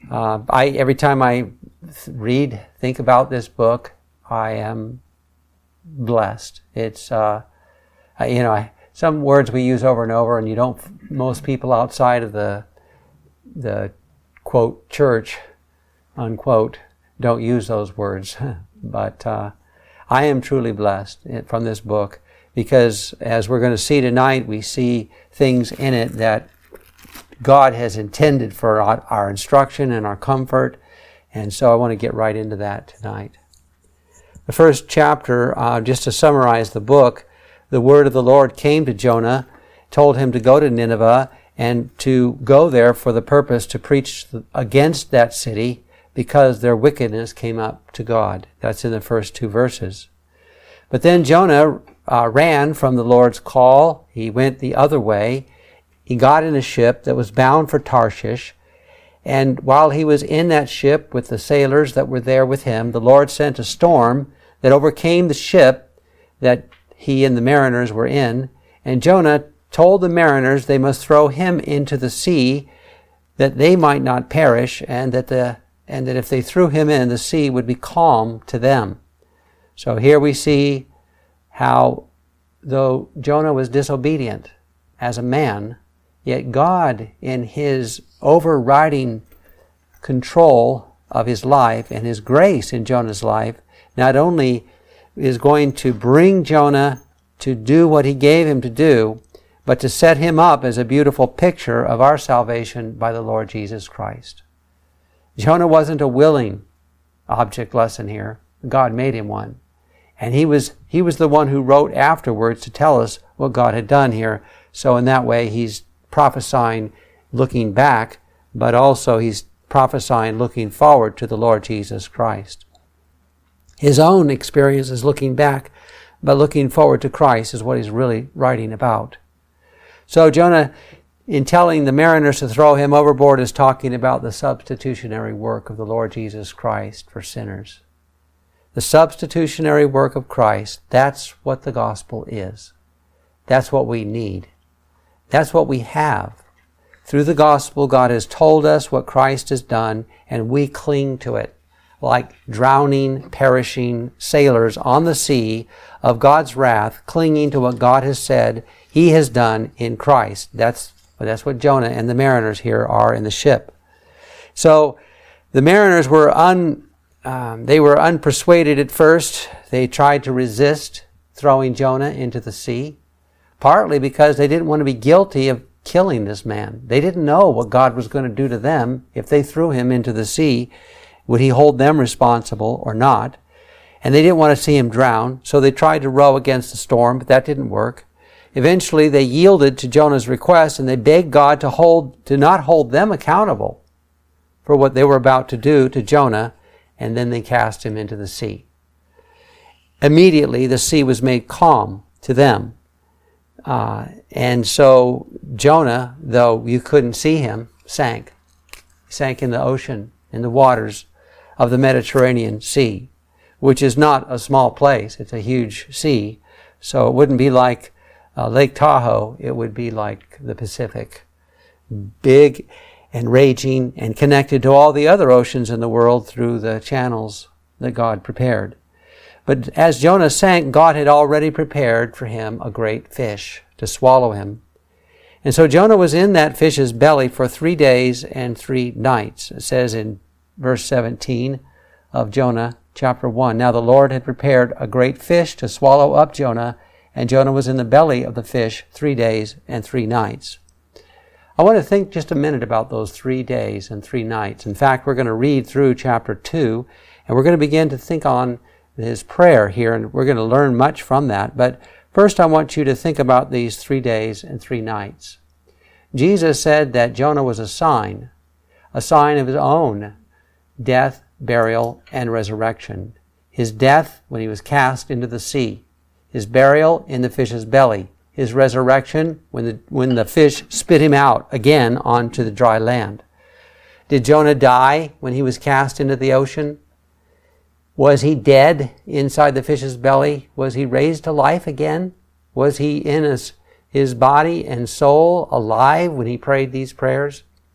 Every time I think about this book, I am blessed. It's, some words we use over and over, and most people outside of the quote church, unquote, don't use those words. But I am truly blessed from this book, because as we're going to see tonight, we see things in it that God has intended for our instruction and our comfort. And so I want to get right into that tonight. The first chapter, just to summarize the book, the word of the Lord came to Jonah, told him to go to Nineveh and to go there for the purpose to preach against that city because their wickedness came up to God. That's in the first 2 verses. But then Jonah ran from the Lord's call. He went the other way. He got in a ship that was bound for Tarshish. And while he was in that ship with the sailors that were there with him, the Lord sent a storm that overcame the ship that he and the mariners were in. And Jonah told the mariners they must throw him into the sea that they might not perish, and that if they threw him in, the sea would be calm to them. So here we see how, though Jonah was disobedient as a man, yet God, in His overriding control of his life and His grace in Jonah's life, not only is going to bring Jonah to do what He gave him to do, but to set him up as a beautiful picture of our salvation by the Lord Jesus Christ. Jonah wasn't a willing object lesson here. God made him one. And he was the one who wrote afterwards to tell us what God had done here. So in that way, he's prophesying looking back, but also he's prophesying looking forward to the Lord Jesus Christ. His own experience is looking back, but looking forward to Christ is what he's really writing about. So Jonah, in telling the mariners to throw him overboard, is talking about the substitutionary work of the Lord Jesus Christ for sinners. The substitutionary work of Christ, that's what the gospel is. That's what we need. That's what we have. Through the gospel, God has told us what Christ has done, and we cling to it like drowning, perishing sailors on the sea of God's wrath, clinging to what God has said He has done in Christ. That's what Jonah and the mariners here are in the ship. So the mariners were unpersuaded at first. They tried to resist throwing Jonah into the sea, partly because they didn't want to be guilty of killing this man. They didn't know what God was going to do to them if they threw him into the sea. Would He hold them responsible or not? And they didn't want to see him drown, so they tried to row against the storm, but that didn't work. Eventually, they yielded to Jonah's request, and they begged God to not hold them accountable for what they were about to do to Jonah, and then they cast him into the sea. Immediately, the sea was made calm to them. And so Jonah, though you couldn't see him, sank. He sank in the ocean, in the waters of the Mediterranean Sea, which is not a small place. It's a huge sea. So it wouldn't be like Lake Tahoe. It would be like the Pacific. Big and raging and connected to all the other oceans in the world through the channels that God prepared. But as Jonah sank, God had already prepared for him a great fish to swallow him. And so Jonah was in that fish's belly for 3 days and 3 nights. It says in verse 17 of Jonah chapter 1, "Now the Lord had prepared a great fish to swallow up Jonah, and Jonah was in the belly of the fish 3 days and 3 nights." I want to think just a minute about those 3 days and 3 nights. In fact, we're going to read through chapter 2, and we're going to begin to think on his prayer here, and we're going to learn much from that. But first, I want you to think about these 3 days and 3 nights. Jesus said that Jonah was a sign of his own death, burial, and resurrection. His death when he was cast into the sea. His burial in the fish's belly. His resurrection when the fish spit him out again onto the dry land. Did Jonah die when he was cast into the ocean? Was he dead inside the fish's belly? Was he raised to life again? Was he in his body and soul alive when he prayed these prayers?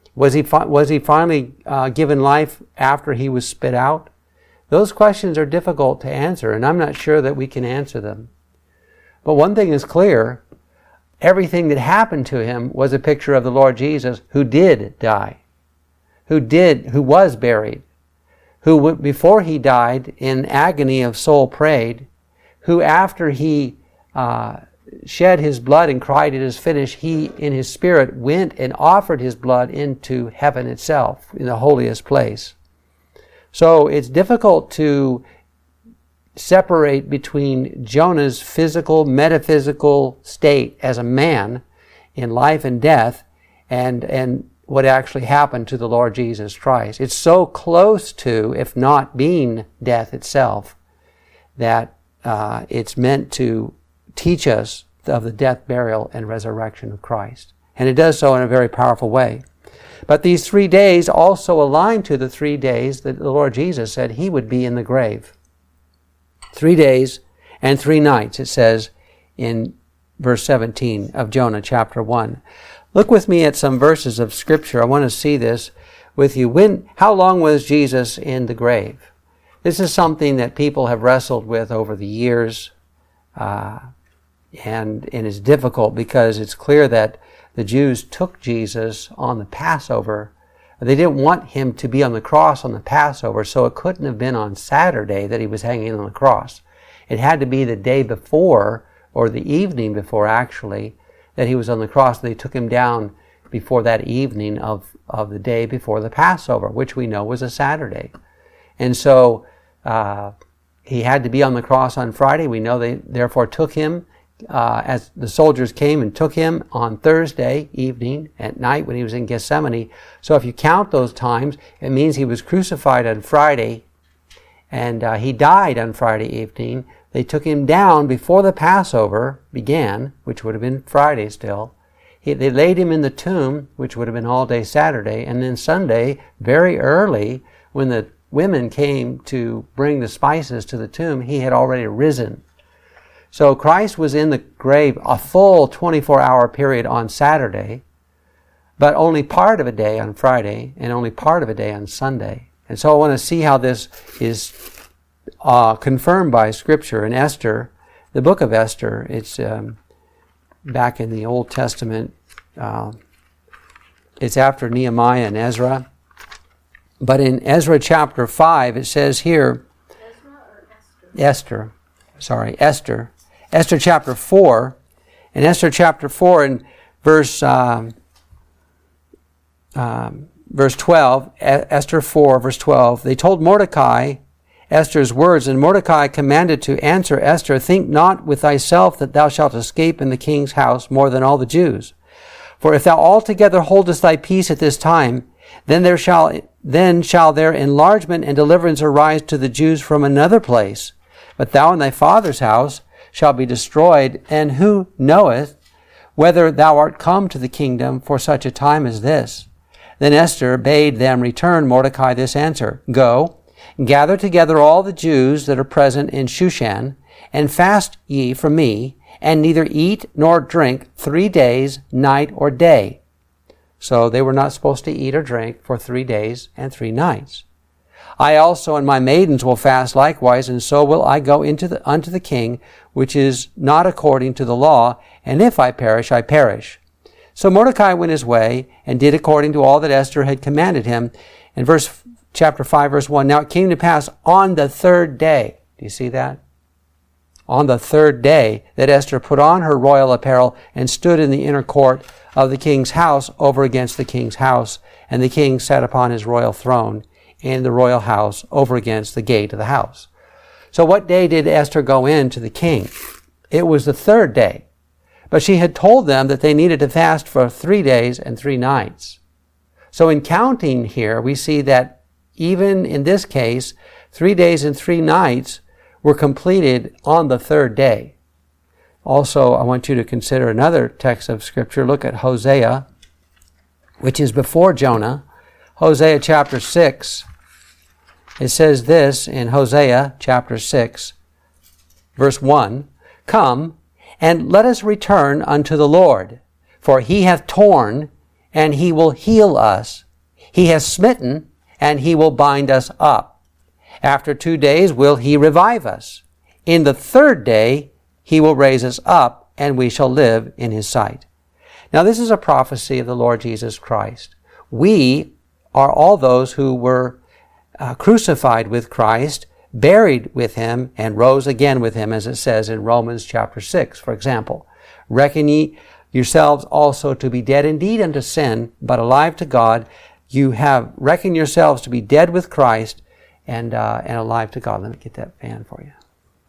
Was he finally given life after he was spit out? Those questions are difficult to answer, and I'm not sure that we can answer them. But one thing is clear. Everything that happened to him was a picture of the Lord Jesus, who did die, who was buried, who before he died in agony of soul prayed, who after he shed his blood and cried, "It is finished," he in his spirit went and offered his blood into heaven itself, in the holiest place. So it's difficult to separate between Jonah's physical, metaphysical state as a man in life and death and what actually happened to the Lord Jesus Christ. It's so close to, if not being death itself, that it's meant to teach us of the death, burial, and resurrection of Christ. And it does so in a very powerful way. But these 3 days also align to the 3 days that the Lord Jesus said he would be in the grave. 3 days and 3 nights, it says in verse 17 of Jonah chapter 1. Look with me at some verses of Scripture. I want to see this with you. How long was Jesus in the grave? This is something that people have wrestled with over the years, and it's difficult because it's clear that the Jews took Jesus on the Passover. They didn't want him to be on the cross on the Passover, so it couldn't have been on Saturday that he was hanging on the cross. It had to be the day before, or the evening before actually, that he was on the cross. They took him down before that evening of the day before the Passover, which we know was a Saturday. And so he had to be on the cross on Friday. We know they therefore took him as the soldiers came and took him on Thursday evening at night when he was in Gethsemane. So if you count those times, it means he was crucified on Friday and he died on Friday evening. They took him down before the Passover began, which would have been Friday still. They laid him in the tomb, which would have been all day Saturday, and then Sunday, very early, when the women came to bring the spices to the tomb, he had already risen. So Christ was in the grave a full 24-hour period on Saturday, but only part of a day on Friday and only part of a day on Sunday. And so I want to see how this is confirmed by Scripture. In Esther, the book of Esther, it's back in the Old Testament. It's after Nehemiah and Ezra. But in Ezra chapter 5, it says here, Esther chapter 4, in Esther chapter 4 in verse 12, Esther 4 verse 12, they told Mordecai Esther's words, and Mordecai commanded to answer Esther, "Think not with thyself that thou shalt escape in the king's house more than all the Jews. For if thou altogether holdest thy peace at this time, then shall their enlargement and deliverance arise to the Jews from another place. But thou and thy father's house shall be destroyed, and who knoweth whether thou art come to the kingdom for such a time as this?" Then Esther bade them return Mordecai this answer, "Go, gather together all the Jews that are present in Shushan, and fast ye from me, and neither eat nor drink 3 days, night or day." So they were not supposed to eat or drink for 3 days and 3 nights. "I also and my maidens will fast likewise, and so will I go unto the king, which is not according to the law, and if I perish, I perish." So Mordecai went his way, and did according to all that Esther had commanded him. In chapter 5, verse 1, "Now it came to pass on the 3rd day," do you see that? On the 3rd day, that Esther put on her royal apparel, and stood in the inner court of the king's house over against the king's house. And the king sat upon his royal throne in the royal house over against the gate of the house. So what day did Esther go in to the king? It was the 3rd day. But she had told them that they needed to fast for 3 days and 3 nights. So in counting here, we see that even in this case, 3 days and 3 nights were completed on the 3rd day. Also, I want you to consider another text of Scripture. Look at Hosea, which is before Jonah. Hosea chapter 6. It says this in Hosea chapter 6, verse 1, "Come, and let us return unto the Lord, for he hath torn, and he will heal us. He has smitten, and he will bind us up. After 2 days will he revive us. In the third day he will raise us up, and we shall live in his sight. Now this is a prophecy of the Lord Jesus Christ. We are all those who were crucified with Christ, buried with him, and rose again with him, as it says in Romans chapter 6, for example. Reckon ye yourselves also to be dead indeed unto sin, but alive to God. You have reckoned yourselves to be dead with Christ and alive to God. Let me get that fan for you.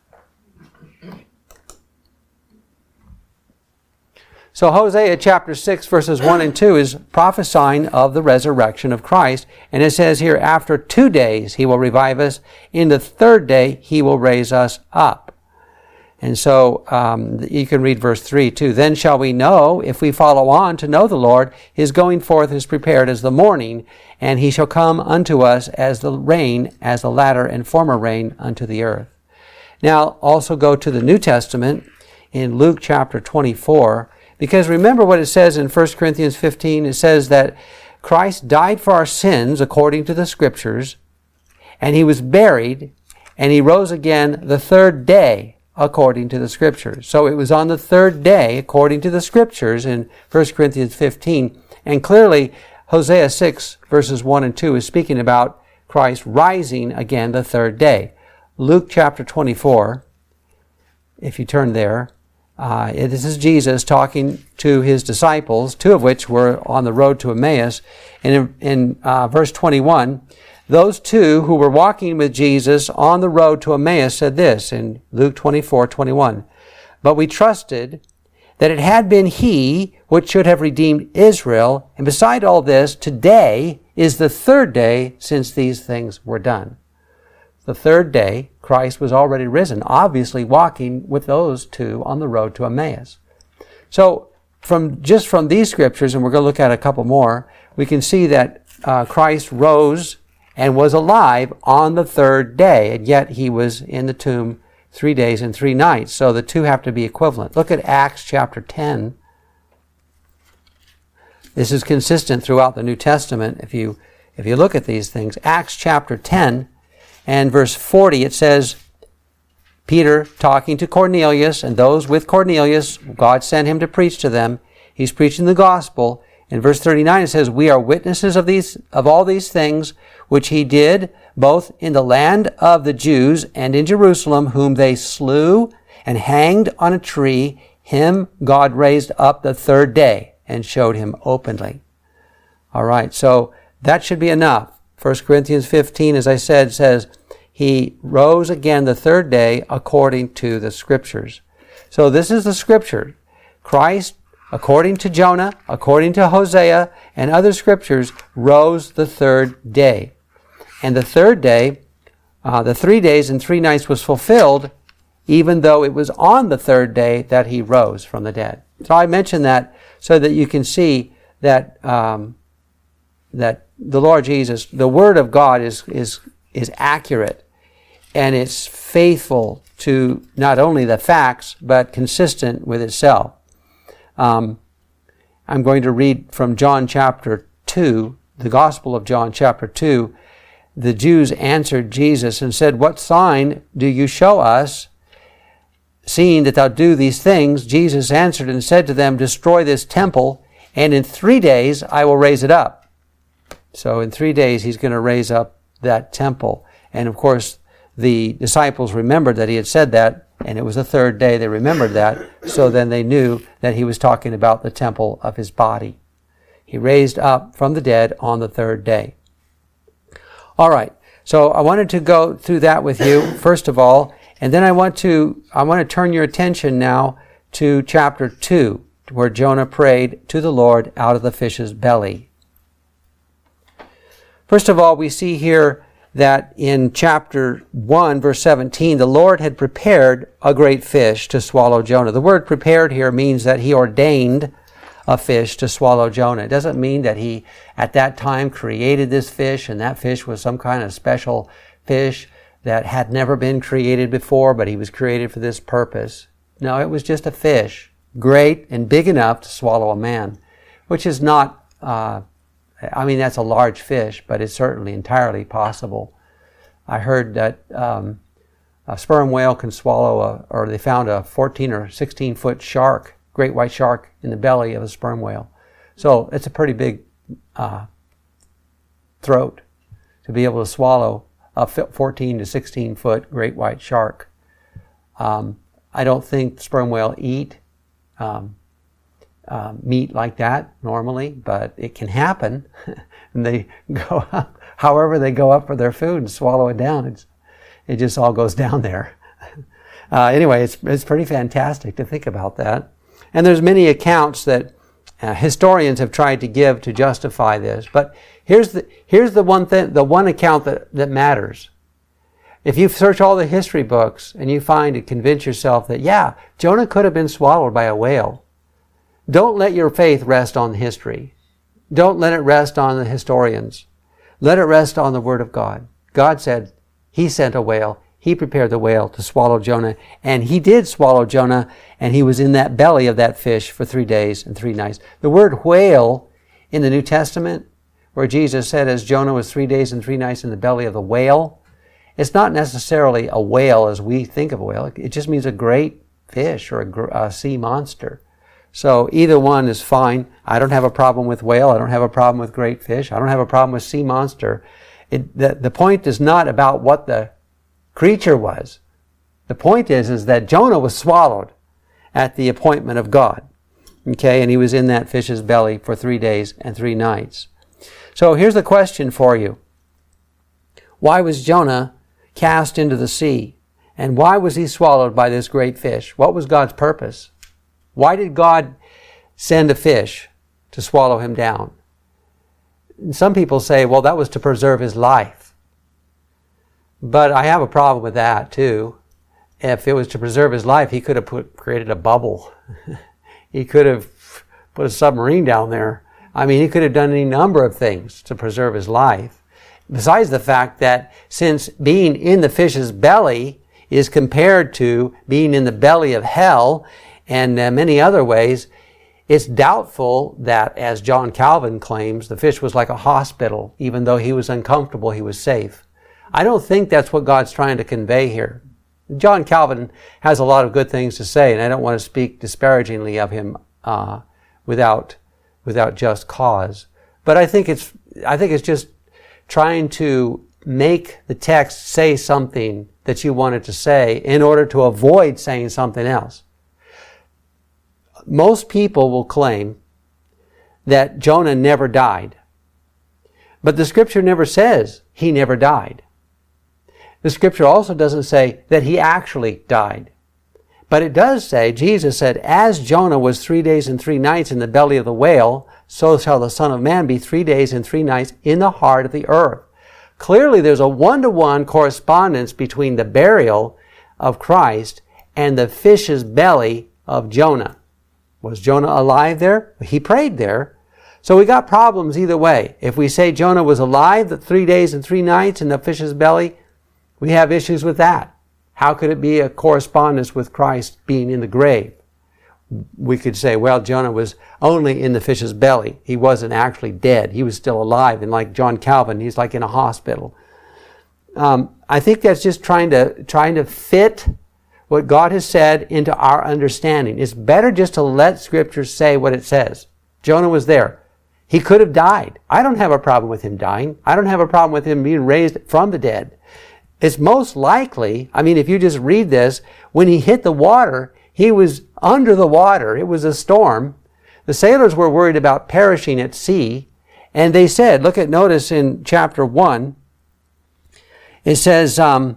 So Hosea chapter 6 verses 1 and 2 is prophesying of the resurrection of Christ. And it says here, after 2 days he will revive us. In the third day he will raise us up. And so you can read verse 3 too. Then shall we know, if we follow on to know the Lord, his going forth is prepared as the morning, and he shall come unto us as the rain, as the latter and former rain unto the earth. Now also go to the New Testament in Luke chapter 24, because remember what it says in 1 Corinthians 15. It says that Christ died for our sins according to the Scriptures, and he was buried, and he rose again the third day according to the Scriptures. So it was on the third day according to the Scriptures in 1 Corinthians 15. And clearly Hosea 6 verses 1 and 2 is speaking about Christ rising again the third day. Luke chapter 24, if you turn there, this is Jesus talking to his disciples, two of which were on the road to Emmaus. And in verse 21, those two who were walking with Jesus on the road to Emmaus said this in Luke 24:21. But we trusted that it had been he which should have redeemed Israel. And beside all this, today is the third day since these things were done. The third day, Christ was already risen, obviously walking with those two on the road to Emmaus. So from these scriptures, and we're going to look at a couple more, we can see that Christ rose and was alive on the third day, and yet he was in the tomb 3 days and 3 nights. So the two have to be equivalent. Look at Acts chapter 10. This is consistent throughout the New Testament. If you look at these things, Acts chapter 10 and verse 40, it says, Peter talking to Cornelius and those with Cornelius, God sent him to preach to them. He's preaching the gospel. In verse 39 it says, we are witnesses of all these things which he did, both in the land of the Jews and in Jerusalem, whom they slew and hanged on a tree. Him God raised up the third day and showed him openly. All right, so that should be enough. 1 Corinthians 15, as I said, says, he rose again the third day according to the Scriptures. So this is the Scripture. Christ, according to Jonah, according to Hosea, and other Scriptures, rose the third day. And the third day, the 3 days and 3 nights was fulfilled, even though it was on the third day that he rose from the dead. So I mention that so that you can see that that the Lord Jesus, the Word of God is accurate, and it's faithful to not only the facts, but consistent with itself. I'm going to read from John chapter 2, the Gospel of John chapter 2. The Jews answered Jesus and said, what sign do you show us, seeing that thou do these things? Jesus answered and said to them, destroy this temple, and in 3 days I will raise it up. So in 3 days he's going to raise up that temple. And of course, the disciples remembered that he had said that, and it was the third day they remembered that, so then they knew that he was talking about the temple of his body. He raised up from the dead on the third day. All right, so I wanted to go through that with you, first of all, and then I want to turn your attention now to chapter 2, where Jonah prayed to the Lord out of the fish's belly. First of all, we see here that in chapter 1, verse 17, the Lord had prepared a great fish to swallow Jonah. The word prepared here means that he ordained a fish to swallow Jonah. It doesn't mean that he, at that time, created this fish, and that fish was some kind of special fish that had never been created before, but he was created for this purpose. No, it was just a fish, great and big enough to swallow a man, which is not I mean, that's a large fish, but it's certainly entirely possible. I heard that a sperm whale can swallow or they found a 14 or 16 foot shark, great white shark, in the belly of a sperm whale. So it's a pretty big throat to be able to swallow a 14 to 16 foot great white shark. I don't think sperm whale eat meat like that normally, but it can happen. And they go up, however they go up for their food and swallow it down. It just all goes down there. Anyway, it's pretty fantastic to think about that. And there's many accounts that historians have tried to give to justify this. But here's the one thing, the one account that matters. If you search all the history books and you find and convince yourself that, yeah, Jonah could have been swallowed by a whale, don't let your faith rest on history. Don't let it rest on the historians. Let it rest on the Word of God. God said He sent a whale. He prepared the whale to swallow Jonah, and He did swallow Jonah, and he was in that belly of that fish for 3 days and 3 nights. The word whale in the New Testament, where Jesus said as Jonah was 3 days and 3 nights in the belly of the whale, it's not necessarily a whale as we think of a whale. It just means a great fish or a sea monster. So either one is fine. I don't have a problem with whale. I don't have a problem with great fish. I don't have a problem with sea monster. The point is not about what the creature was. The point is that Jonah was swallowed at the appointment of God. Okay, and he was in that fish's belly for 3 days and 3 nights. So here's the question for you. Why was Jonah cast into the sea? And why was he swallowed by this great fish? What was God's purpose? Why did God send a fish to swallow him down? And some people say, well, that was to preserve his life. But I have a problem with that too. If it was to preserve his life, he could have created a bubble. He could have put a submarine down there. I mean, he could have done any number of things to preserve his life. Besides the fact that since being in the fish's belly is compared to being in the belly of hell and many other ways, it's doubtful that, as John Calvin claims, the fish was like a hospital. Even though he was uncomfortable, he was safe. I don't think that's what God's trying to convey here. John Calvin has a lot of good things to say, and I don't want to speak disparagingly of him without just cause. But I think it's just trying to make the text say something that you want it to say in order to avoid saying something else. Most people will claim that Jonah never died. But the Scripture never says he never died. The Scripture also doesn't say that he actually died. But it does say, Jesus said, as Jonah was 3 days and 3 nights in the belly of the whale, so shall the Son of Man be 3 days and 3 nights in the heart of the earth. Clearly, there's a one-to-one correspondence between the burial of Christ and the fish's belly of Jonah. Was Jonah alive there? He prayed there. So we got problems either way. If we say Jonah was alive the 3 days and 3 nights in the fish's belly, we have issues with that. How could it be a correspondence with Christ being in the grave? We could say, well, Jonah was only in the fish's belly. He wasn't actually dead. He was still alive. And like John Calvin, he's like in a hospital. I think that's just trying to fit what God has said into our understanding. It's better just to let Scripture say what it says. Jonah was there. He could have died. I don't have a problem with him dying. I don't have a problem with him being raised from the dead. It's most likely, I mean, if you just read this, when he hit the water, he was under the water. It was a storm. The sailors were worried about perishing at sea. And they said, notice in chapter 1, it says,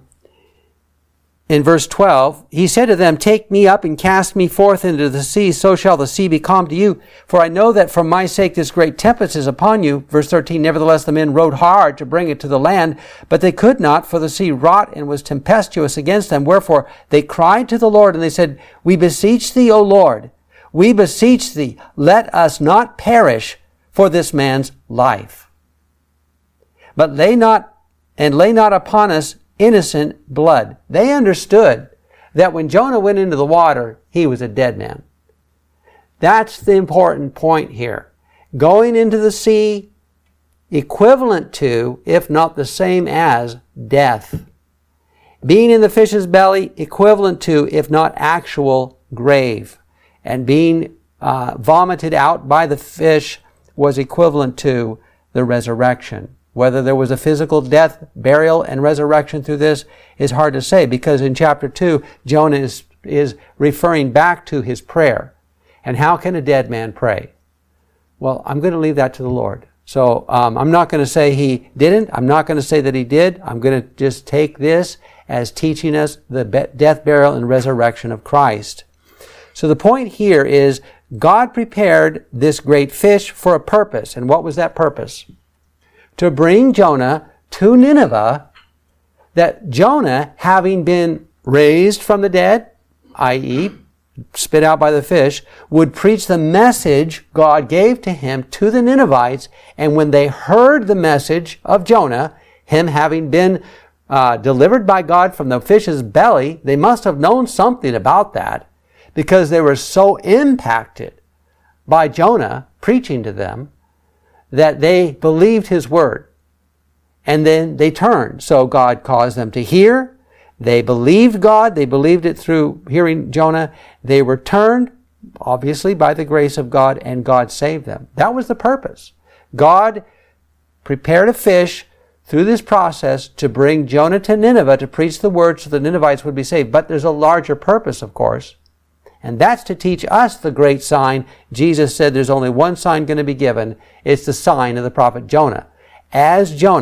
in verse 12, he said to them, take me up and cast me forth into the sea, so shall the sea be calm to you. For I know that for my sake this great tempest is upon you. Verse 13, nevertheless the men rowed hard to bring it to the land, but they could not, for the sea wrought and was tempestuous against them. Wherefore they cried to the Lord, and they said, we beseech thee, O Lord, we beseech thee, let us not perish for this man's life. But lay not upon us innocent blood. They understood that when Jonah went into the water, he was a dead man. That's the important point here. Going into the sea equivalent to, if not the same as, death. Being in the fish's belly, equivalent to, if not actual, grave. And being vomited out by the fish was equivalent to the resurrection. Whether there was a physical death, burial, and resurrection through this is hard to say, because in chapter 2, Jonah is referring back to his prayer. And how can a dead man pray? Well, I'm going to leave that to the Lord. So I'm not going to say he didn't. I'm not going to say that he did. I'm going to just take this as teaching us the death, burial, and resurrection of Christ. So the point here is God prepared this great fish for a purpose. And what was that purpose? To bring Jonah to Nineveh, that Jonah, having been raised from the dead, i.e., spit out by the fish, would preach the message God gave to him to the Ninevites. And when they heard the message of Jonah, him having been delivered by God from the fish's belly, they must have known something about that, because they were so impacted by Jonah preaching to them that they believed his word. And then they turned. So God caused them to hear. They believed God. They believed it through hearing Jonah. They were turned, obviously, by the grace of God, and God saved them. That was the purpose. God prepared a fish through this process to bring Jonah to Nineveh to preach the word so the Ninevites would be saved. But there's a larger purpose, of course. And that's to teach us the great sign. Jesus said there's only one sign going to be given. It's the sign of the prophet Jonah. As Jonah, ...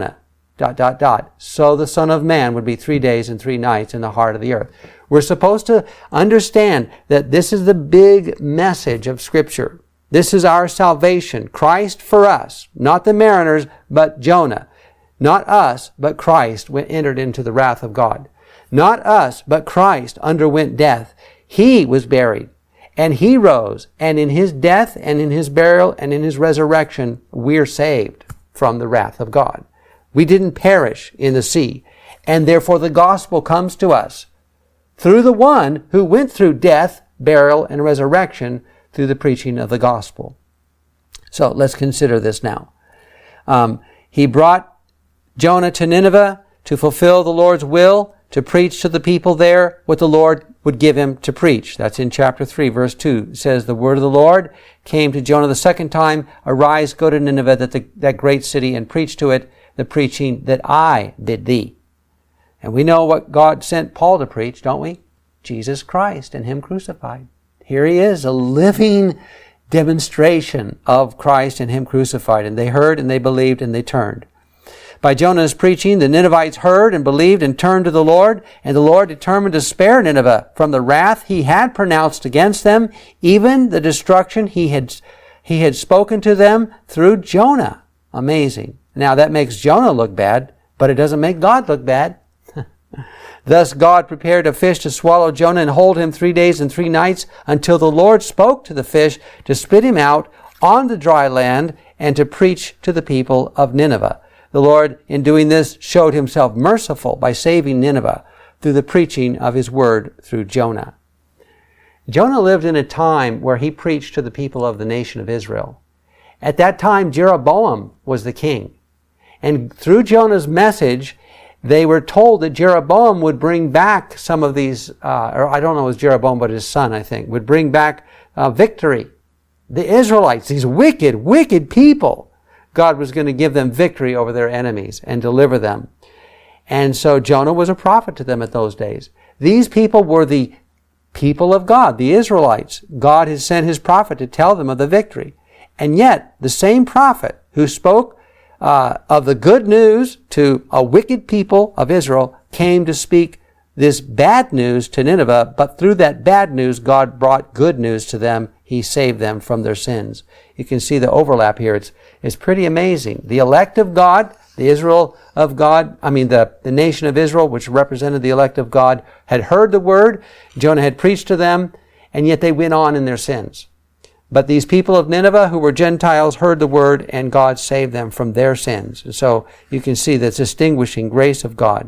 so the Son of Man would be 3 days and 3 nights in the heart of the earth. We're supposed to understand that this is the big message of Scripture. This is our salvation. Christ for us. Not the mariners, but Jonah. Not us, but Christ entered into the wrath of God. Not us, but Christ underwent death. He was buried, and he rose, and in his death, and in his burial, and in his resurrection, we're saved from the wrath of God. We didn't perish in the sea, and therefore the gospel comes to us through the one who went through death, burial, and resurrection through the preaching of the gospel. So let's consider this now. He brought Jonah to Nineveh to fulfill the Lord's will, to preach to the people there what the Lord would give him to preach. That's in chapter 3, verse 2. It says, the word of the Lord came to Jonah the second time, arise, go to Nineveh, that great city, and preach to it the preaching that I bid thee. And we know what God sent Paul to preach, don't we? Jesus Christ and him crucified. Here he is, a living demonstration of Christ and him crucified. And they heard and they believed and they turned. By Jonah's preaching, the Ninevites heard and believed and turned to the Lord, and the Lord determined to spare Nineveh from the wrath he had pronounced against them, even the destruction he had spoken to them through Jonah. Amazing. Now that makes Jonah look bad, but it doesn't make God look bad. Thus God prepared a fish to swallow Jonah and hold him 3 days and 3 nights until the Lord spoke to the fish to spit him out on the dry land and to preach to the people of Nineveh. The Lord, in doing this, showed himself merciful by saving Nineveh through the preaching of his word through Jonah. Jonah lived in a time where he preached to the people of the nation of Israel. At that time, Jeroboam was the king. And through Jonah's message, they were told that Jeroboam would bring back some of these, or I don't know if it was Jeroboam, but his son, I think, would bring back victory. The Israelites, these wicked, wicked people, God was going to give them victory over their enemies and deliver them. And so Jonah was a prophet to them at those days. These people were the people of God, the Israelites. God had sent his prophet to tell them of the victory. And yet, the same prophet who spoke of the good news to a wicked people of Israel came to speak this bad news to Nineveh, but through that bad news, God brought good news to them. He saved them from their sins. You can see the overlap here. It's pretty amazing. The elect of God, the Israel of God, the nation of Israel, which represented the elect of God, had heard the word. Jonah had preached to them, and yet they went on in their sins. But these people of Nineveh, who were Gentiles, heard the word, and God saved them from their sins. And so you can see the distinguishing grace of God.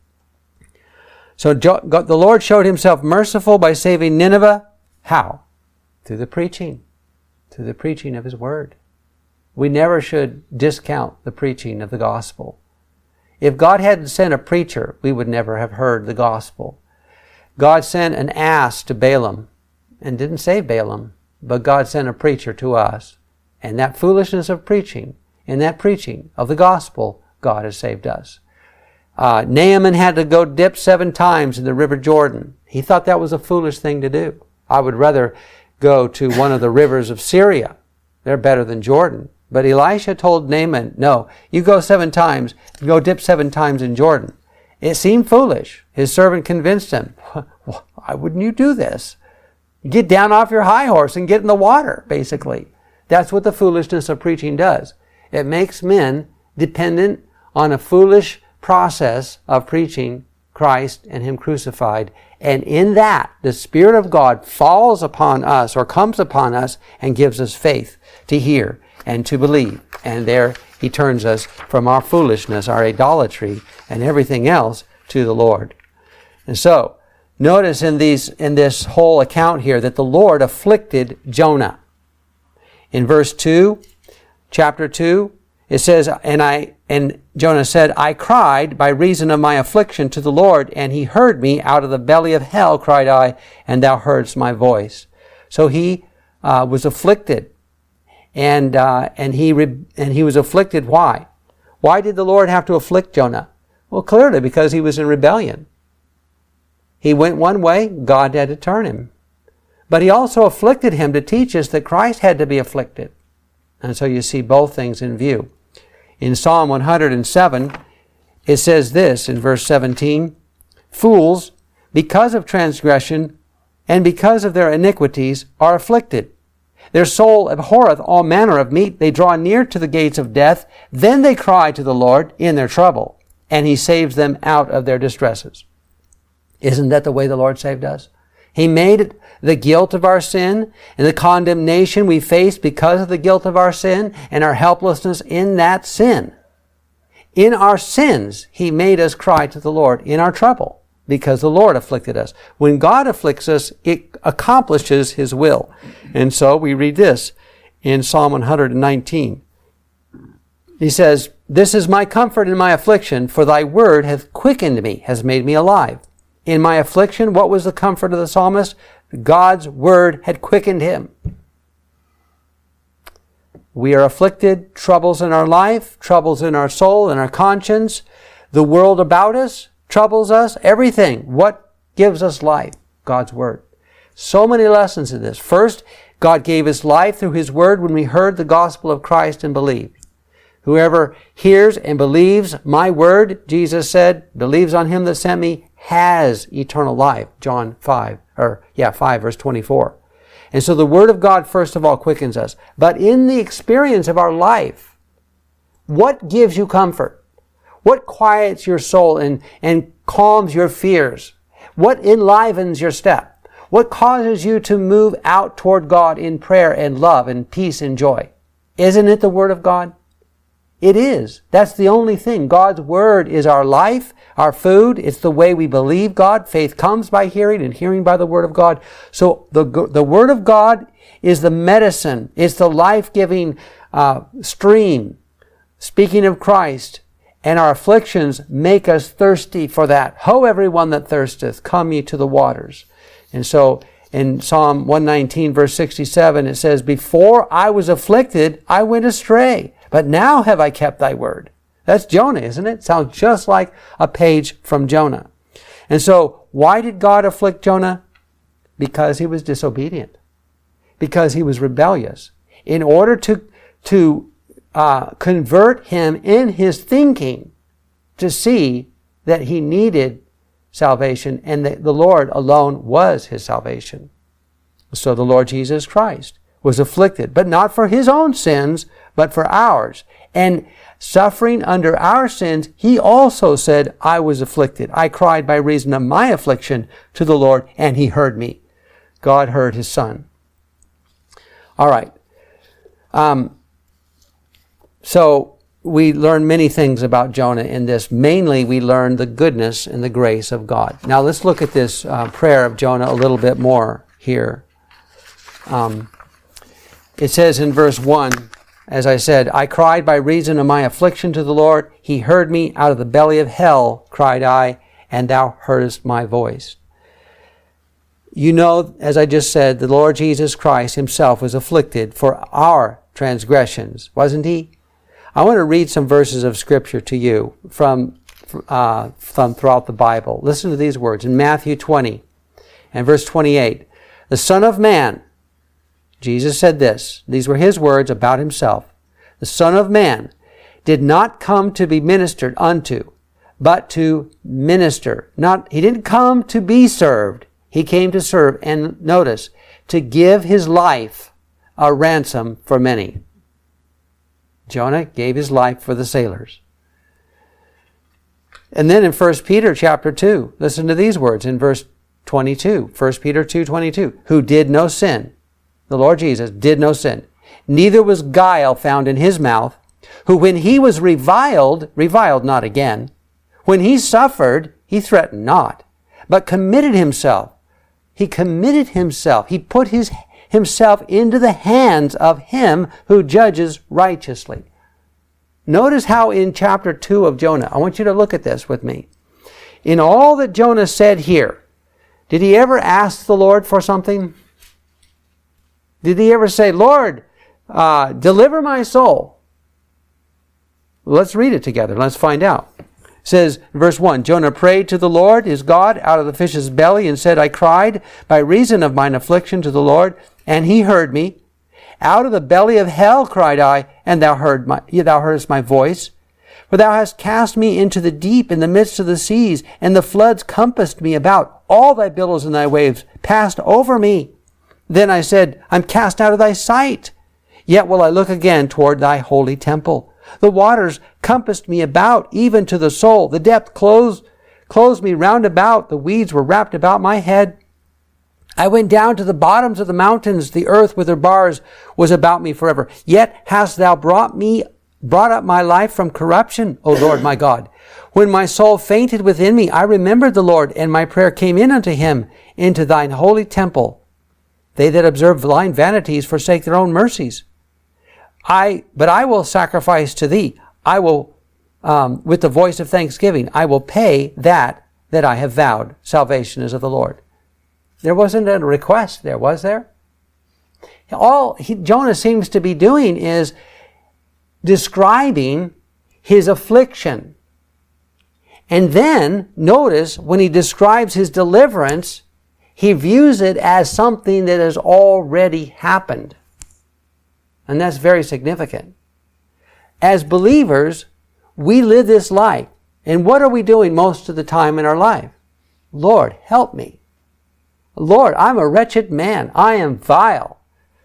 So the Lord showed himself merciful by saving Nineveh. How? Through the preaching of his word. We never should discount the preaching of the gospel. If God hadn't sent a preacher, we would never have heard the gospel. God sent an ass to Balaam and didn't save Balaam, but God sent a preacher to us. And that foolishness of preaching, in that preaching of the gospel, God has saved us. Naaman had to go dip 7 times in the river Jordan. He thought that was a foolish thing to do. I would rather go to one of the rivers of Syria. They're better than Jordan. But Elisha told Naaman, no, you go 7 times, go dip 7 times in Jordan. It seemed foolish. His servant convinced him, why wouldn't you do this? Get down off your high horse and get in the water, basically. That's what the foolishness of preaching does. It makes men dependent on a foolish process of preaching Christ and Him crucified. And in that, the Spirit of God falls upon us or comes upon us and gives us faith to hear and to believe. And there He turns us from our foolishness, our idolatry, and everything else to the Lord. And so, notice in this whole account here that the Lord afflicted Jonah. In verse 2, chapter 2, it says, and Jonah said, I cried by reason of my affliction to the Lord, and He heard me. Out of the belly of hell cried I, and Thou heardst my voice. So he was afflicted, and he was afflicted. Why? Why did the Lord have to afflict Jonah? Well, clearly because he was in rebellion. He went one way, God had to turn him. But He also afflicted him to teach us that Christ had to be afflicted. And so you see both things in view. In Psalm 107, it says this in verse 17, Fools, because of transgression and because of their iniquities, are afflicted. Their soul abhorreth all manner of meat. They draw near to the gates of death. Then they cry to the Lord in their trouble, and He saves them out of their distresses. Isn't that the way the Lord saved us? He made the guilt of our sin and the condemnation we face because of the guilt of our sin and our helplessness in that sin. In our sins, He made us cry to the Lord in our trouble because the Lord afflicted us. When God afflicts us, it accomplishes His will. And so we read this in Psalm 119. He says, This is my comfort in my affliction, for Thy word hath quickened me, has made me alive. In my affliction, what was the comfort of the psalmist? God's word had quickened him. We are afflicted, troubles in our life, troubles in our soul, in our conscience. The world about us troubles us, everything. What gives us life? God's word. So many lessons in this. First, God gave us life through His word when we heard the gospel of Christ and believed. Whoever hears and believes my word, Jesus said, believes on Him that sent me, has eternal life. John 5 verse 24. And so the Word of God, first of all, quickens us. But in the experience of our life, what gives you comfort? What quiets your soul and calms your fears? What enlivens your step? What causes you to move out toward God in prayer and love and peace and joy? Isn't it the Word of God? It is. That's the only thing. God's Word is our life, our food. It's the way we believe God. Faith comes by hearing and hearing by the Word of God. So the Word of God is the medicine. It's the life-giving stream. Speaking of Christ, and our afflictions make us thirsty for that. Ho, everyone that thirsteth, come ye to the waters. And so in Psalm 119, verse 67, it says, Before I was afflicted, I went astray. But now have I kept Thy word. That's Jonah, isn't it? Sounds just like a page from Jonah. And so, why did God afflict Jonah? Because he was disobedient. Because he was rebellious. In order to convert him in his thinking to see that he needed salvation and that the Lord alone was his salvation. So the Lord Jesus Christ was afflicted, but not for His own sins, but for ours. And suffering under our sins, He also said, I was afflicted. I cried by reason of my affliction to the Lord, and He heard me. God heard His Son. All right. So we learn many things about Jonah in this. Mainly, we learn the goodness and the grace of God. Now, let's look at this prayer of Jonah a little bit more here. It says in verse 1, as I said, I cried by reason of my affliction to the Lord. He heard me. Out of the belly of hell cried I, and thou heardest my voice. You know, as I just said, the Lord Jesus Christ himself was afflicted for our transgressions, wasn't he? I want to read some verses of Scripture to you from throughout the Bible. Listen to these words in Matthew 20 and verse 28. The Son of Man, Jesus said this, these were his words about himself. The Son of Man did not come to be ministered unto, but to minister. He didn't come to be served. He came to serve, and notice, to give his life a ransom for many. Jonah gave his life for the sailors. And then in 1 Peter chapter 2, listen to these words in verse 22. 1 Peter 2:22. Who did no sin. The Lord Jesus did no sin. Neither was guile found in his mouth. Who when he was reviled not again. When he suffered, he threatened not, but committed himself. He committed himself. He put himself into the hands of him who judges righteously. Notice how in chapter 2 of Jonah, I want you to look at this with me. In all that Jonah said here, did he ever ask the Lord for something? Did he ever say, Lord, deliver my soul? Let's read it together. Let's find out. It says, verse 1, Jonah prayed to the Lord, his God, out of the fish's belly, and said, I cried by reason of mine affliction to the Lord, and he heard me. Out of the belly of hell cried I, and thou heardest my voice. For thou hast cast me into the deep, in the midst of the seas, and the floods compassed me about. All thy billows and thy waves passed over me. Then I said, I'm cast out of thy sight. Yet will I look again toward thy holy temple. The waters compassed me about, even to the soul. The depth closed me round about. The weeds were wrapped about my head. I went down to the bottoms of the mountains. The earth with her bars was about me forever. Yet hast thou brought up my life from corruption, O Lord my God. When my soul fainted within me, I remembered the Lord, and my prayer came in unto him, into thine holy temple. They that observe blind vanities forsake their own mercies. But I will sacrifice to thee. I will, with the voice of thanksgiving, I will pay that I have vowed. Salvation is of the Lord. There wasn't a request there, was there? All Jonah seems to be doing is describing his affliction. And then, notice, when he describes his deliverance, he views it as something that has already happened. And that's very significant. As believers, we live this life. And what are we doing most of the time in our life? Lord, help me. Lord, I'm a wretched man. I am vile.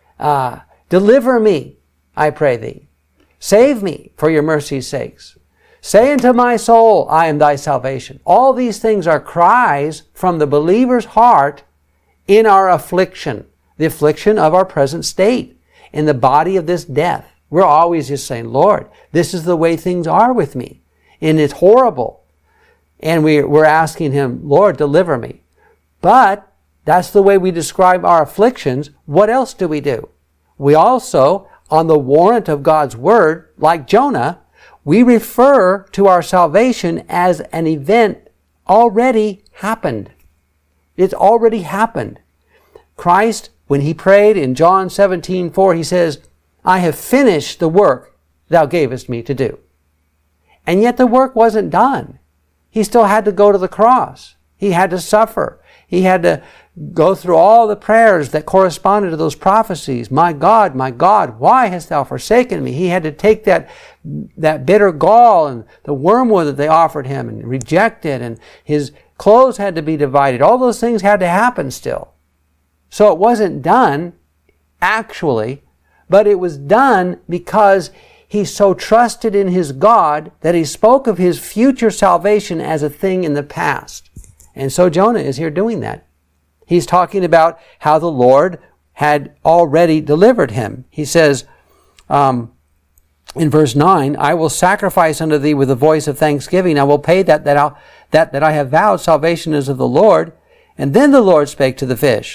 Deliver me, I pray thee. Save me for your mercy's sakes. Say unto my soul, I am thy salvation. All these things are cries from the believer's heart in our affliction, the affliction of our present state, in the body of this death. We're always just saying, Lord, this is the way things are with me, and it's horrible. And we're asking him, Lord, deliver me. But that's the way we describe our afflictions. What else do? We also, on the warrant of God's word, like Jonah, we refer to our salvation as an event already happened. It's already happened. Christ, when he prayed in John 17:4, he says, I have finished the work thou gavest me to do. And yet the work wasn't done. He still had to go to the cross. He had to suffer. He had to go through all the prayers that corresponded to those prophecies. My God, why hast thou forsaken me? He had to take that bitter gall and the wormwood that they offered him and reject it, and his clothes had to be divided. All those things had to happen still. So it wasn't done, actually, but it was done because he so trusted in his God that he spoke of his future salvation as a thing in the past. And so Jonah is here doing that. He's talking about how the Lord had already delivered him. He says in verse 9, I will sacrifice unto thee with the voice of thanksgiving. I will pay that I have vowed. Salvation is of the Lord. And then the Lord spake to the fish.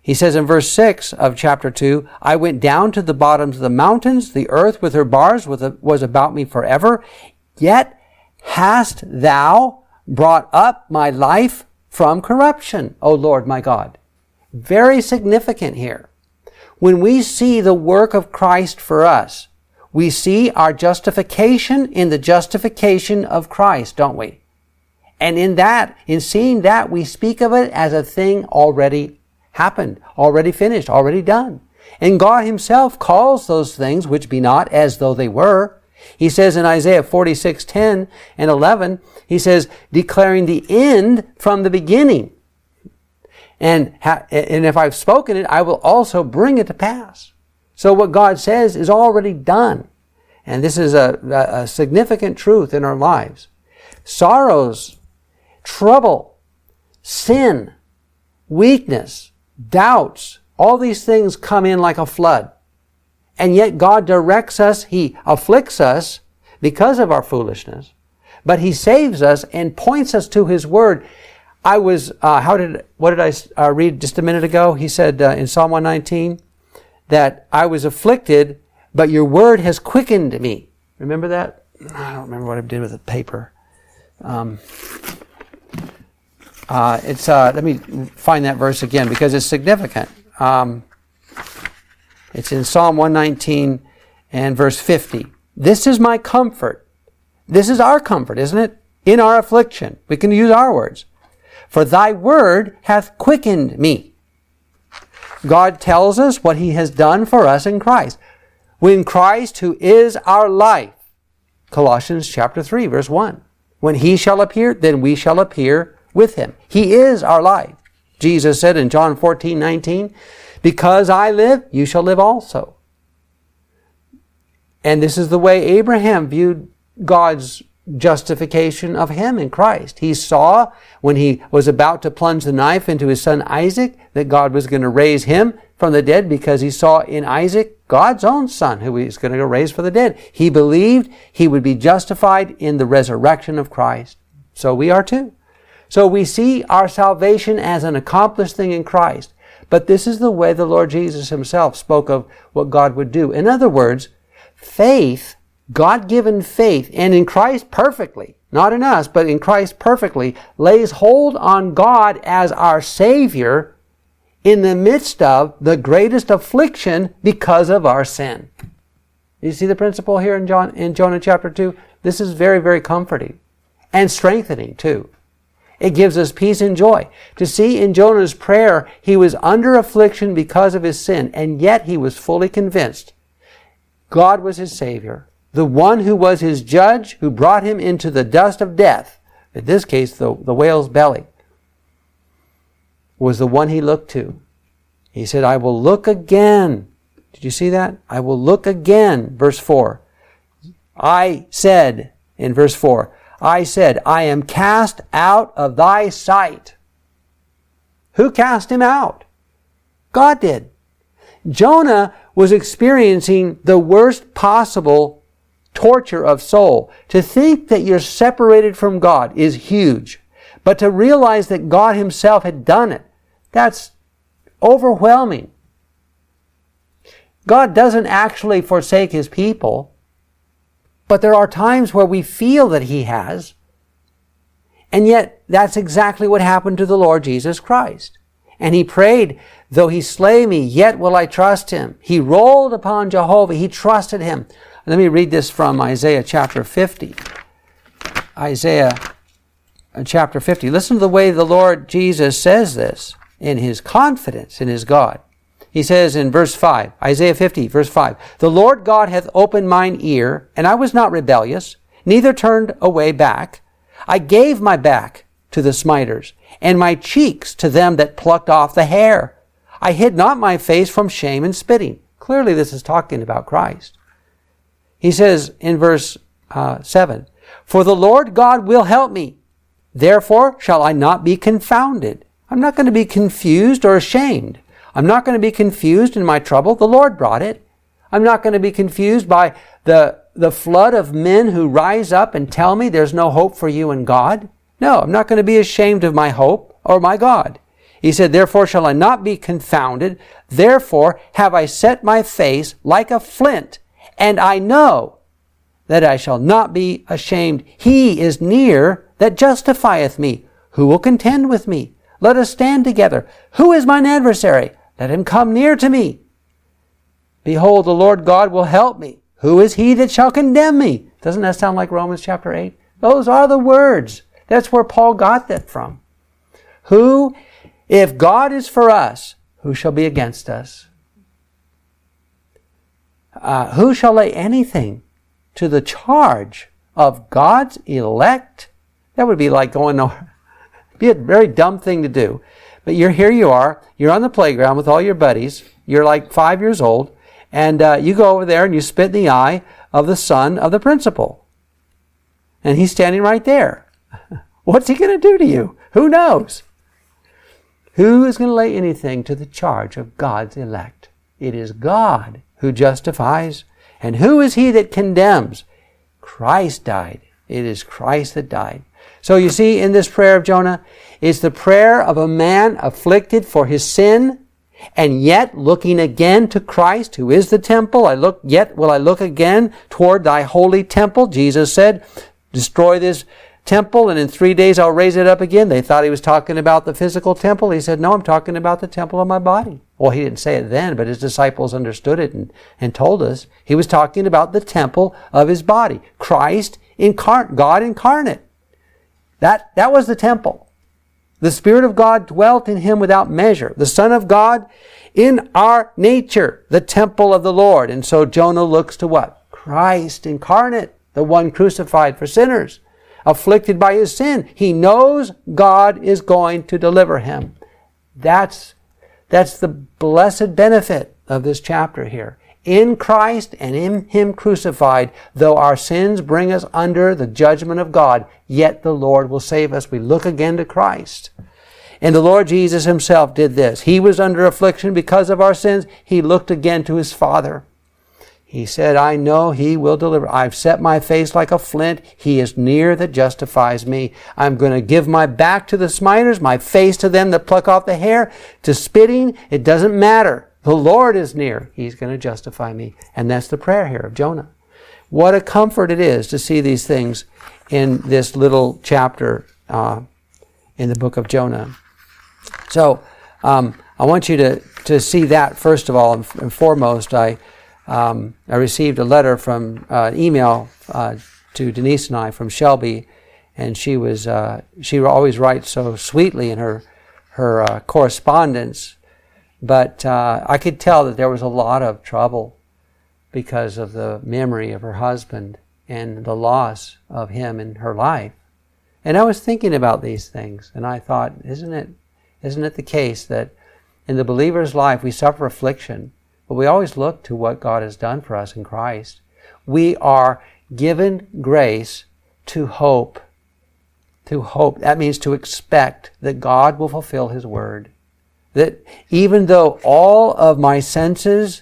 He says in verse 6 of chapter 2, I went down to the bottoms of the mountains, the earth with her bars was about me forever. Yet hast thou brought up my life from corruption, O Lord my God. Very significant here. When we see the work of Christ for us, we see our justification in the justification of Christ, don't we? And in seeing that, we speak of it as a thing already happened, already finished, already done. And God himself calls those things which be not as though they were. He says in Isaiah 46:10 and 11, he says, declaring the end from the beginning. And if I've spoken it, I will also bring it to pass. So what God says is already done. And this is a significant truth in our lives. Sorrows, trouble, sin, weakness, doubts, all these things come in like a flood. And yet God directs us, He afflicts us because of our foolishness. But He saves us and points us to His Word. What did I read just a minute ago? He said in Psalm 119 that I was afflicted, but your Word has quickened me. Remember that? I don't remember what I did with the paper. Let me find that verse again because it's significant. It's in Psalm 119 and verse 50. This is my comfort. This is our comfort, isn't it? In our affliction. We can use our words. For thy word hath quickened me. God tells us what He has done for us in Christ. When Christ, who is our life, Colossians chapter 3, verse 1. When He shall appear, then we shall appear with Him. He is our life. Jesus said in John 14:19, because I live, you shall live also. And this is the way Abraham viewed God's justification of him in Christ. He saw when he was about to plunge the knife into his son Isaac that God was going to raise him from the dead because he saw in Isaac God's own son who He was going to raise from the dead. He believed he would be justified in the resurrection of Christ. So we are too. So we see our salvation as an accomplished thing in Christ. But this is the way the Lord Jesus Himself spoke of what God would do. In other words, faith, God-given faith, and in Christ perfectly, not in us, but in Christ perfectly, lays hold on God as our Savior in the midst of the greatest affliction because of our sin. You see the principle here in Jonah chapter 2? This is very, very comforting and strengthening too. It gives us peace and joy. To see in Jonah's prayer, he was under affliction because of his sin, and yet he was fully convinced God was his Savior. The one who was his judge, who brought him into the dust of death, in this case the whale's belly, was the one he looked to. He said, I will look again. Did you see that? I will look again. Verse 4. I said, in verse 4, I said, I am cast out of thy sight. Who cast him out? God did. Jonah was experiencing the worst possible torture of soul. To think that you're separated from God is huge. But to realize that God Himself had done it, that's overwhelming. God doesn't actually forsake His people, but there are times where we feel that He has. And yet, that's exactly what happened to the Lord Jesus Christ. And He prayed, though He slay me, yet will I trust Him. He rolled upon Jehovah. He trusted Him. Let me read this from Isaiah chapter 50. Isaiah chapter 50. Listen to the way the Lord Jesus says this in His confidence in His God. He says in verse 5, Isaiah 50, verse 5, the Lord God hath opened mine ear, and I was not rebellious, neither turned away back. I gave my back to the smiters, and my cheeks to them that plucked off the hair. I hid not my face from shame and spitting. Clearly this is talking about Christ. He says in verse 7, for the Lord God will help me. Therefore shall I not be confounded. I'm not going to be confused or ashamed. I'm not going to be confused in my trouble. The Lord brought it. I'm not going to be confused by the flood of men who rise up and tell me there's no hope for you in God. No, I'm not going to be ashamed of my hope or my God. He said, therefore shall I not be confounded. Therefore have I set my face like a flint, and I know that I shall not be ashamed. He is near that justifieth me. Who will contend with me? Let us stand together. Who is mine adversary? Let him come near to me. Behold, the Lord God will help me. Who is he that shall condemn me? Doesn't that sound like Romans chapter 8? Those are the words. That's where Paul got that from. Who, if God is for us, who shall be against us? Who shall lay anything to the charge of God's elect? That would be like going over. Be a very dumb thing to do. But here you are. You're on the playground with all your buddies. You're like 5 years old. And you go over there and you spit in the eye of the son of the principal. And he's standing right there. What's he going to do to you? Who knows? Who is going to lay anything to the charge of God's elect? It is God who justifies. And who is he that condemns? Christ died. It is Christ that died. So you see, in this prayer of Jonah, it's the prayer of a man afflicted for his sin, and yet looking again to Christ, who is the temple. Yet will I look again toward thy holy temple. Jesus said, destroy this temple, and in 3 days I'll raise it up again. They thought he was talking about the physical temple. He said, no, I'm talking about the temple of my body. Well, he didn't say it then, but his disciples understood it and told us. He was talking about the temple of his body. Christ incarnate, God incarnate. That was the temple. The Spirit of God dwelt in him without measure. The Son of God in our nature, the temple of the Lord. And so Jonah looks to what? Christ incarnate, the one crucified for sinners, afflicted by his sin. He knows God is going to deliver him. That's the blessed benefit of this chapter here. In Christ and in him crucified, though our sins bring us under the judgment of God, yet the Lord will save us. We look again to Christ. And the Lord Jesus himself did this. He was under affliction because of our sins. He looked again to his Father. He said, I know he will deliver. I've set my face like a flint. He is near that justifies me. I'm going to give my back to the smiters, my face to them that pluck off the hair, to spitting. It doesn't matter. The Lord is near. He's going to justify me. And that's the prayer here of Jonah. What a comfort it is to see these things in this little chapter in the book of Jonah. So I want you to see that first of all and foremost. I received a letter from email to Denise and I from Shelby, and she always writes so sweetly in her correspondence. But I could tell that there was a lot of trouble because of the memory of her husband and the loss of him in her life. And I was thinking about these things, and I thought, isn't it the case that in the believer's life we suffer affliction, but we always look to what God has done for us in Christ. We are given grace to hope. To hope. That means to expect that God will fulfill his word. That even though all of my senses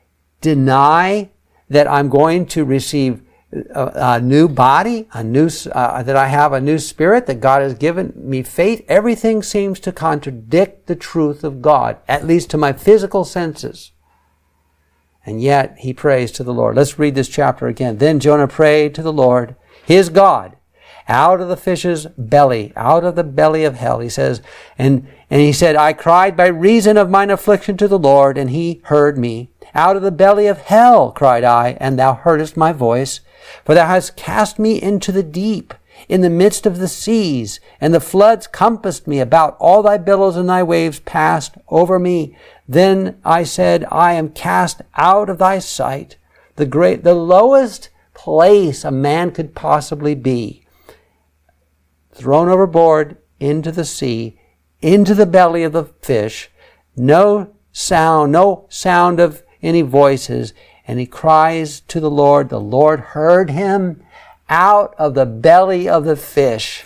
deny that I'm going to receive a new body, that I have a new spirit, that God has given me faith, everything seems to contradict the truth of God, at least to my physical senses. And yet he prays to the Lord. Let's read this chapter again. Then Jonah prayed to the Lord, his God, out of the fish's belly, out of the belly of hell, he says. And he said, I cried by reason of mine affliction to the Lord, and he heard me. Out of the belly of hell cried I, and thou heardest my voice. For thou hast cast me into the deep, in the midst of the seas, and the floods compassed me about. All thy billows and thy waves passed over me. Then I said, I am cast out of thy sight. The lowest place a man could possibly be. Thrown overboard into the sea, into the belly of the fish, no sound of any voices, and he cries to the Lord. The Lord heard him out of the belly of the fish.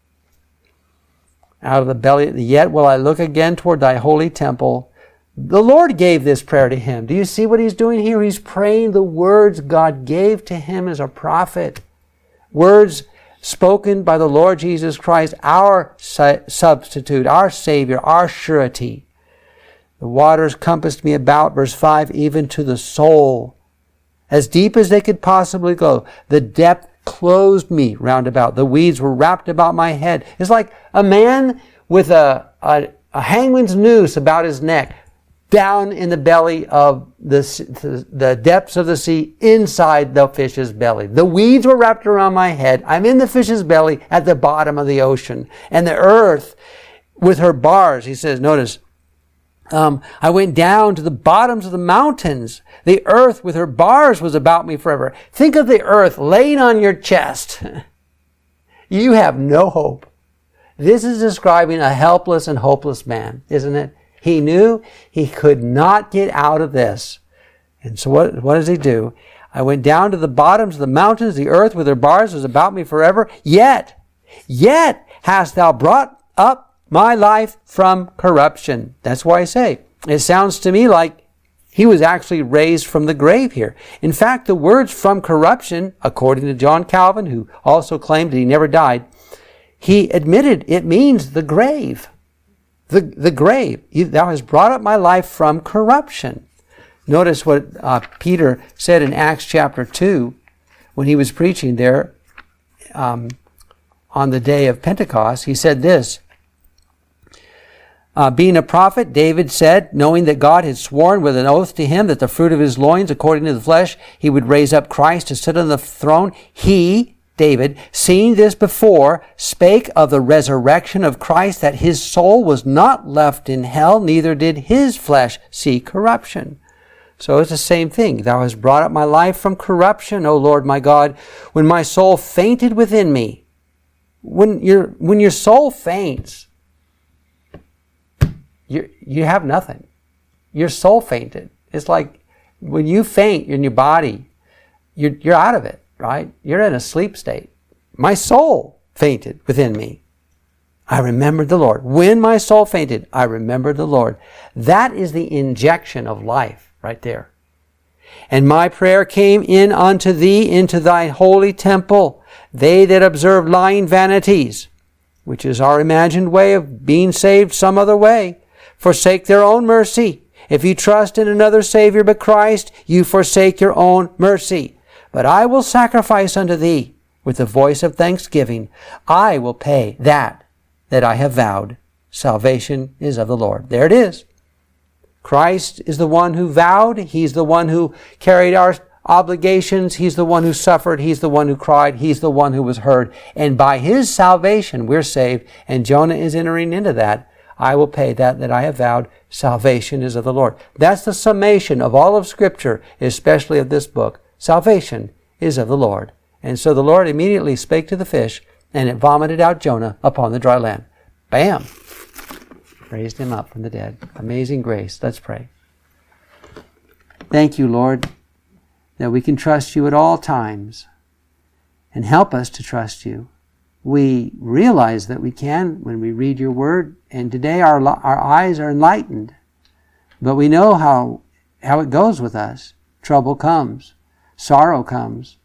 Out of the belly, yet will I look again toward thy holy temple. The Lord gave this prayer to him. Do you see what he's doing here? He's praying the words God gave to him as a prophet. Words spoken by the Lord Jesus Christ, our substitute, our Savior, our surety. The waters compassed me about, verse 5, even to the soul. As deep as they could possibly go. The depth closed me round about. The weeds were wrapped about my head. It's like a man with a hangman's noose about his neck, down in the belly of the depths of the sea, inside the fish's belly. The weeds were wrapped around my head. I'm in the fish's belly at the bottom of the ocean. And the earth with her bars, he says, notice, I went down to the bottoms of the mountains. The earth with her bars was about me forever. Think of the earth laying on your chest. You have no hope. This is describing a helpless and hopeless man, isn't it? He knew he could not get out of this. And so what does he do? I went down to the bottoms of the mountains. The earth with her bars was about me forever. Yet hast thou brought up my life from corruption. That's why I say, it sounds to me like he was actually raised from the grave here. In fact, the words from corruption, according to John Calvin, who also claimed that he never died, he admitted it means the grave. The grave. Thou hast brought up my life from corruption. Notice what Peter said in Acts chapter 2 when he was preaching there on the day of Pentecost. He said this, being a prophet, David said, knowing that God had sworn with an oath to him that the fruit of his loins, according to the flesh, he would raise up Christ to sit on the throne. He, David, seeing this before, spake of the resurrection of Christ, that his soul was not left in hell, neither did his flesh see corruption. So it's the same thing. Thou hast brought up my life from corruption, O Lord my God, when my soul fainted within me. When your soul faints, you have nothing. Your soul fainted. It's like when you faint in your body, you're out of it, right? You're in a sleep state. My soul fainted within me. I remembered the Lord. When my soul fainted, I remembered the Lord. That is the injection of life right there. And my prayer came in unto thee into thy holy temple. They that observe lying vanities, which is our imagined way of being saved some other way, forsake their own mercy. If you trust in another Savior but Christ, you forsake your own mercy. But I will sacrifice unto thee with the voice of thanksgiving. I will pay that I have vowed. Salvation is of the Lord. There it is. Christ is the one who vowed. He's the one who carried our obligations. He's the one who suffered. He's the one who cried. He's the one who was heard. And by his salvation, we're saved. And Jonah is entering into that. I will pay that I have vowed. Salvation is of the Lord. That's the summation of all of Scripture, especially of this book. Salvation is of the Lord. And so the Lord immediately spake to the fish, and it vomited out Jonah upon the dry land. Bam! Raised him up from the dead. Amazing grace. Let's pray. Thank you, Lord, that we can trust you at all times, and help us to trust you. We realize that we can when we read your word, and today our eyes are enlightened. But we know how it goes with us. Trouble comes. Sorrow comes.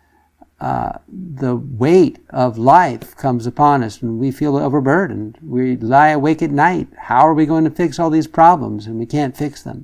The weight of life comes upon us, and we feel overburdened. We lie awake at night. How are we going to fix all these problems? And we can't fix them.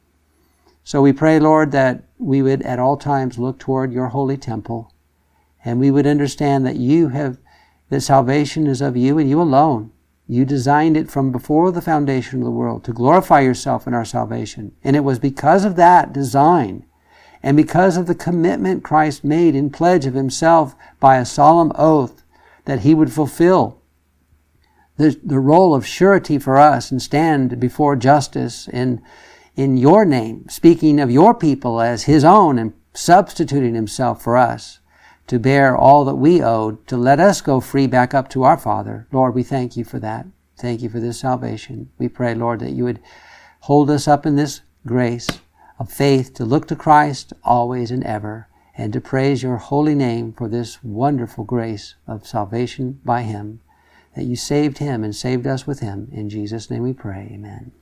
So we pray, Lord, that we would at all times look toward your holy temple, and we would understand that that salvation is of you and you alone. You designed it from before the foundation of the world to glorify yourself in our salvation. And it was because of that design and because of the commitment Christ made in pledge of himself by a solemn oath that he would fulfill the role of surety for us and stand before justice in your name, speaking of your people as his own and substituting himself for us, to bear all that we owed, to let us go free back up to our Father. Lord, we thank you for that. Thank you for this salvation. We pray, Lord, that you would hold us up in this grace of faith to look to Christ always and ever, and to praise your holy name for this wonderful grace of salvation by him, that you saved him and saved us with him. In Jesus' name we pray. Amen.